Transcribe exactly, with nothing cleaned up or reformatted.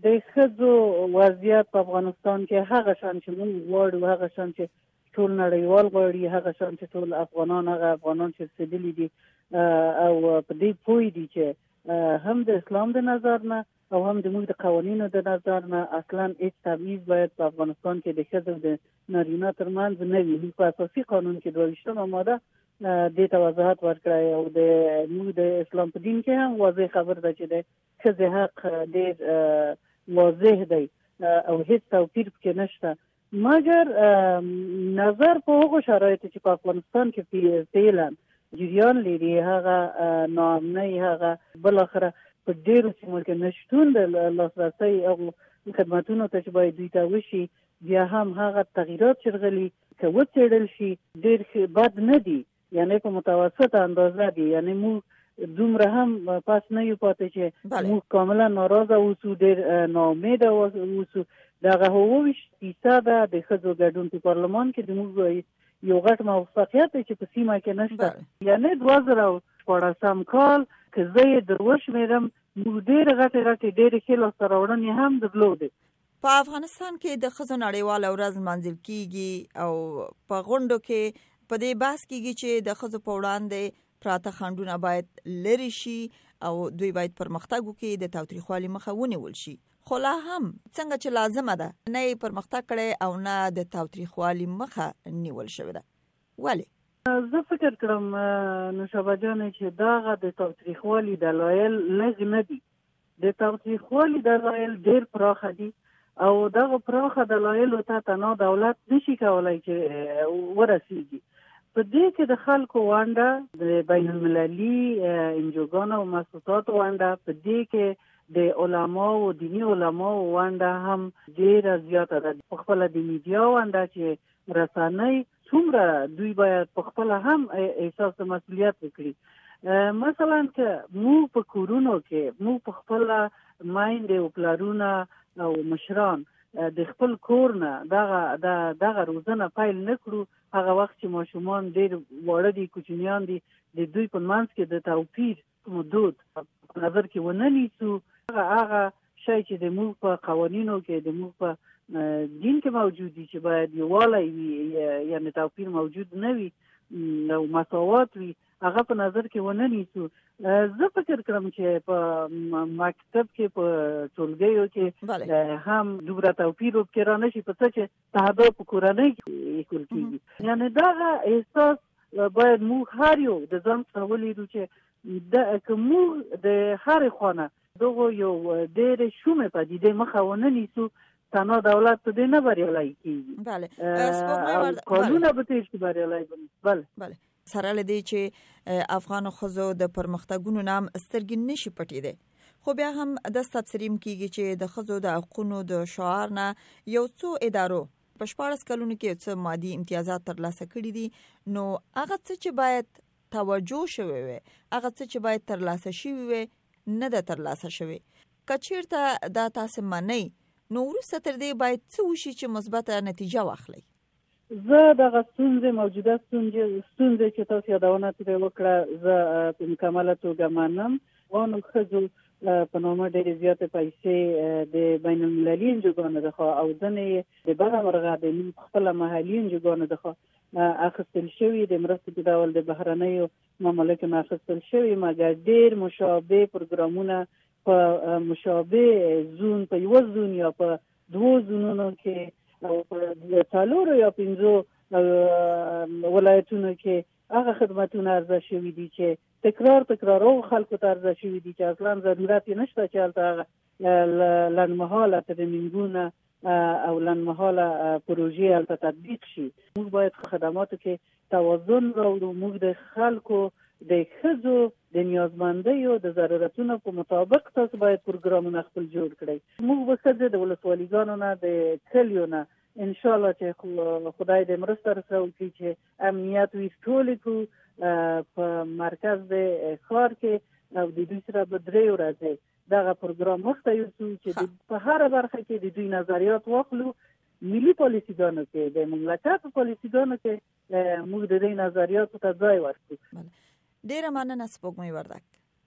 د ښځو وضعیت په افغانستان کې هغه شان چې موږ غواړو، هغه شان چې ټول نړیوال غواړي، هغه شان چې ټول افغانان هغه افغانان چې رسېدلي دي او په دې پوه دي چې هم د اسلام د نظر نه او هم د موږ د قوانینو د نظر نه اصلا هیڅ تبعیض باید په افغانستان کې د ښځو د نارینه ترمنځ نه وي. موږ په اساسي قانون کې دوه ویشتمه ماده دې ته وضاحت ورکړی او د موږ د اسلام په دین کې هم واضح خبر ده چې د ښځې حق ډېر واضح دی او هیڅ توپیر پکې نشته، مګر نظر په هغو شرایطو چې په افغانستان کې فعلا جریان لري هغه ناامنۍ، هغه بالاخره په ډېرو سیمو کې نشتون د لاسرسي او خدماتونو ته چې باید دوی ته وشي، بیا هم هغه تغییرات چې راغلي که وڅېړل شي ډېر بد نه دي، یعنی په متوسطه اندازه دي. یعنی موږ دومره هم پاس نه یو پاتې چې موږ کاملا ناراضه اوسو، ډېر ناامیده اوسو. دغه اووه ویشت فیصده د ښځو ګډون په پارلمان کې زموږ یو غټ موفقیت دی چې په سیمه کې نشته. یعنی دوه زره شپاړسم کال که زه یې در وشمېرم موږ ډېرې غټې غټې ډېرې ښې لاسته راوړنې هم درلودې. په افغانستان کې د ښځو نړیواله ورځ لمانځل کیږي او په غونډو کې په دې بحث کیږي چې د ښځو په وړاندې پراته خنډونه باید لرې شي او دوی باید پرمختګ وکړي، د تاوتریخوالي مخه ونیول شي. خو لا هم څنګه چې لازمه ده نه یې پرمختګ کړی او نه د تاوتریخوالي مخه نیول شوې ده. ولې؟ زه فکر کړم نوشابه جانې چې دغه د تاوتریخوالي دلایل لږ نه دي. د تاوتریخوالي دلایل ډېر پراخه دي او دغه پراخه دلایلو ته تنها دولت نشي کولای چې ورسیږي. په دې کې د خلکو ونډه، د بین المللي انجوګانو او مؤسساتو ونډه، په دې کې د علماو او دیني علماو ونډه هم ډېره زیاته ده. په خپله د میډیا ونډه چې رسنۍ څومره دوی باید په خپله هم احساس د مسؤلیت وکړي. مثلا که موږ په کورونو کې موږ په خپله میندې او پلرونه او مشران د خپل کور نه دغه دغه روزنه پیل نه کړو، هغه وخت چې ماشومان ډېر واړه دي، کوچنیان دي، د دوی په منځ کې د توپیر مدود په نظر کې ونه نیسو، هغه هغه شی چې د موږ په قوانینو کې د موږ په دین کې موجود دي چې باید یووالی وي، یعنی توپیر موجود نه وي او مساوات وي، هغه په نظر کې ونه نیسو. زه فکر کړم چې په مکتب کې په ټولګیو کې هم دومره توپیر وبکې را نشي، په څه چې تهداب په کورنۍ کې ایښول کېږي. یعنی دغه احساس باید موږ هر یو د ځان څخه ولیدو چې که موږ د هرې خوا نه دغه یو ډېرې شومې پدیدې مخه ونه نیسو، تنها دولت په دې نه بریالی کېږي او قانونه به تېر شي بریالی بني. بله سره له دې چې افغانو ښځو د پرمختګونو نه هم سترګې نشي پټېدی، خو بیا هم داسې تبصریم کېږي چې د ښځو د حقونو د شعار نه یو څو ادارو په شپاړس کلونو کې څه مادي امتیازات ترلاسه کړي دي، نو هغه څه چې باید توجه شوی وي، هغه څه چې باید ترلاسه شوي وي نه ده ترلاسه شوی. که چېرته دا تاسې منئ نو وروسته تر دې باید څه وشي چې مثبته نتیجه واخلئ؟ زه دغه ستونزې موجوده ستونزې چې تاسو یادونه ترې وکړه زه په مکمله توګه منم. افغانو ښځو په نامه ډېرې زیاتې پیسې د بین المللي انجوګانو څخه او ځینې د بله مرغه د خپله محلي انجوګانو څخه اخیستل شوي، د مرستې په ډول د بهرنیو مملکو نه اخیستل شوي، مګر ډېر مشابه پروګرامونه په مشابه زون په یو زون یا په دوو زونونو کې او په څلورو یا پنځو ولایتونو کې هغه خدمتونه عرضه شوي دي چې تکرار تکرار او خلکو ته عرضه شوي دي چې اصلا ضرورت یې نشته چې هلته هغه لنډمهاله ترمینګونه او لنډمهاله پروژې هلته تطبیق شي. موږ باید خدماتو کې توازن راوړو، موږ د خلکو د ښځو د نیازمندیو د ضرورتونو په مطابق تاسو باید پروګرامونه خپل جوړ کړئ. موږ به ښځې د ولسوالیګانو نه د کلیو نه انشاءالله چې خدای دې مرسته راسره وکړي چې امنیت وي ټولې کړو په مرکز د ښار کې او د دوی سره به درې ورځې دغه پروګرام مخته یوسو چې په هره برخه کې د دوی نظریات واخلو. ملي پالیسیګانو کې د مملکت په پالیسیګانو کې موږ د دې نظریاتو ته ځای ورکړو. ډېره مننه سپوږمۍ وردک.